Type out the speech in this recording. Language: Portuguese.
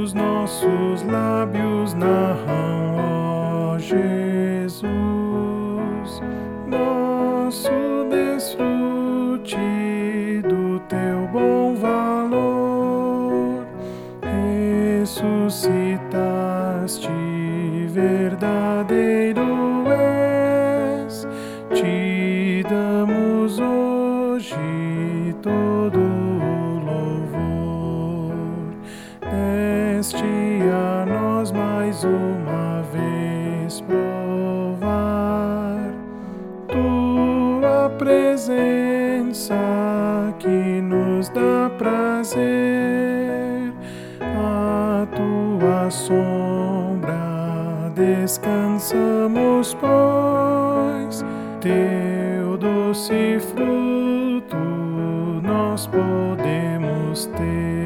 os nossos lábios narram, ó Jesus, nosso desfrute do teu bom valor. Ressuscitaste, verdadeiro és, te damos hoje todo o louvor. Deste a nós mais uma vez provar tua presença que nos dá prazer. A tua sombra descansamos, pois teu doce fruto nós podemos ter.